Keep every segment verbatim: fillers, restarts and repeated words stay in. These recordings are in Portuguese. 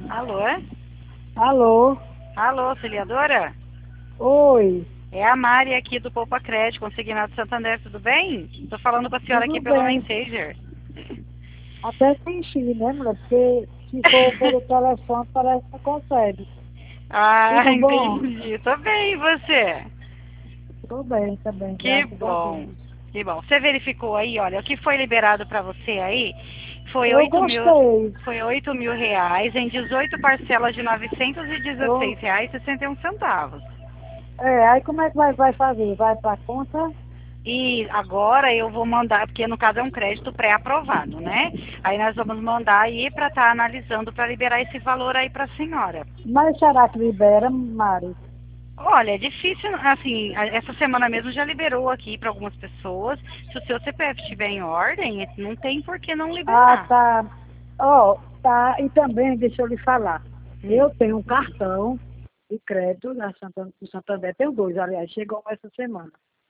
Alô? Alô? Alô, auxiliadora? Oi, É a Mari aqui do Poupa Crédito, consignado Santander, tudo bem? Tô falando com a senhora aqui tudo pelo bem. Messenger. Até senti, né, mulher? Porque se for pelo telefone, parece que não consegue. Ah, Tudo bom? entendi. Tô bem, e você? Tudo bem também, Que graças a bom. Deus. Que bom. Você verificou aí, olha, o que foi liberado para você aí foi Eu oito mil, gostei. foi oito mil reais em dezoito parcelas de novecentos e dezesseis Eu, reais e sessenta e um centavos. é, aí como é que vai, vai fazer? Vai pra conta? E agora eu vou mandar, porque no caso é um crédito pré-aprovado, né? Aí nós vamos mandar aí para estar analisando para liberar esse valor aí para a senhora. Mas será que libera, Mari? Olha, é difícil, assim, a- essa semana mesmo já liberou aqui para algumas pessoas. Se o seu C P F estiver em ordem, não tem por que não Ah, liberar. tá. Ó, tá. E também, deixa eu lhe falar. Hum. Eu tenho um cartão de crédito da Santander, do Santander. Tenho dois, aliás, chegou essa semana.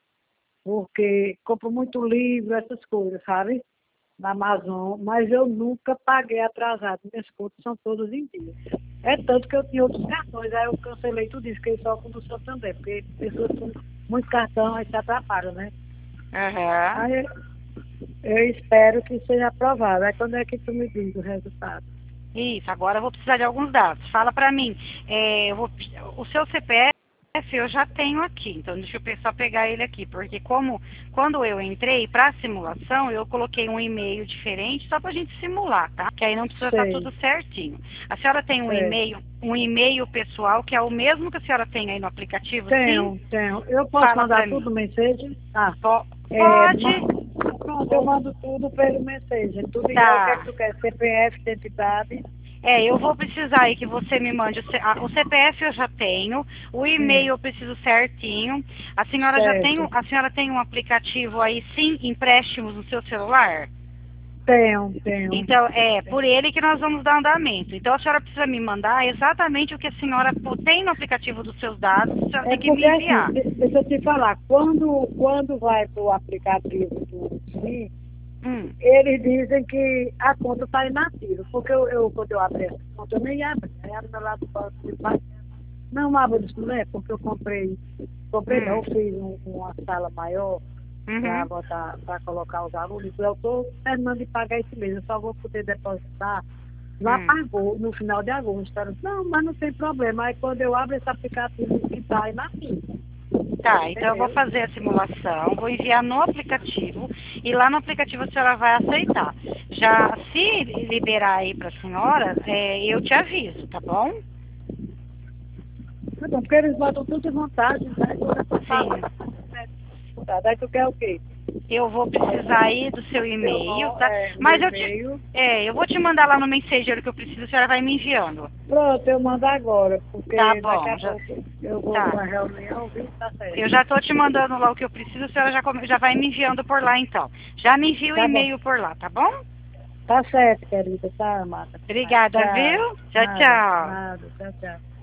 Porque compro muito livro, essas coisas, sabe? Na Amazon, mas eu nunca paguei atrasado. Minhas contas são todas em dia. É tanto que eu tinha outros cartões, aí eu cancelei tudo isso, fiquei só com o do Santander, porque pessoas com muito cartão aí se atrapalham, né? Aham. Aí eu espero que seja aprovado. Aí quando é que tu me diz o resultado? Isso, agora eu vou precisar de alguns dados. Fala para mim, é, eu vou, o seu C P F eu já tenho aqui, então deixa eu pe- só pegar ele aqui, porque como quando eu entrei para a simulação, eu coloquei um e-mail diferente só para a gente simular, tá? Que aí não precisa estar Sei, tudo certinho. A senhora tem um é. e-mail, um e-mail pessoal que é o mesmo que a senhora tem aí no aplicativo, sim? Tenho, tenho. Eu posso Fala mandar para mim. tudo no mensagem? Ah, Po- é, pode? ma- pronto, eu mando tudo pelo mensagem. Tudo igual o que é que Tá. tu quer? C P F, identidade. É, eu vou precisar aí que você me mande o, C- a- o C P F eu já tenho, o e-mail Hum, eu preciso certinho. A senhora já tem, certo. um- a senhora tem um aplicativo aí, sim, empréstimos no seu celular? Tenho, tenho. Então, é por tenho. ele que nós vamos dar andamento. Então, a senhora precisa me mandar exatamente o que a senhora pô- tem no aplicativo dos seus dados, a senhora É tem que me porque assim, enviar. de- deixa eu te falar, quando, quando vai para o aplicativo do Sim, Hum, eles dizem que a conta está inativa. Porque eu, eu, quando eu abri essa conta, eu nem abri. Aí abri meu lado do banco de baixo. Não abro isso, não é? Porque eu comprei, comprei não, eu hum, fiz um- uma sala maior para uhum, botar, para colocar os alunos. Eu estou terminando de pagar esse mês, eu só vou poder depositar. Lá hum. pagou no final de agosto. Ela disse, não, mas não tem problema. Aí quando eu abro esse aplicativo que está inativa, Tá, então eu vou entendeu? fazer a simulação, vou enviar no aplicativo e lá no aplicativo a senhora vai aceitar. Já se liberar aí para a senhora, é, eu te aviso, tá bom? Tá bom, porque eles botam tudo de vantagem, né? Toda essa Sim. fala. Daí tu quer o quê? Eu vou precisar aí do seu Seu e-mail, nome, tá? é, meu Mas eu te, e-mail. é, eu vou te mandar lá no Messenger o que eu preciso, a senhora vai me enviando. Pronto, eu mando agora, Tá porque daqui bom, a já, pouco eu vou tá. para a reunião, viu? Tá Eu certo. já tô te mandando lá o que eu preciso, a senhora já, come- já vai me enviando por lá então. Já me envia o Tá bom. e-mail por lá, tá bom? Tá certo, querida. Tá, amada. Tá, Obrigada, tchau. viu? Tchau, Nada, tchau. nada. Tchau, tchau.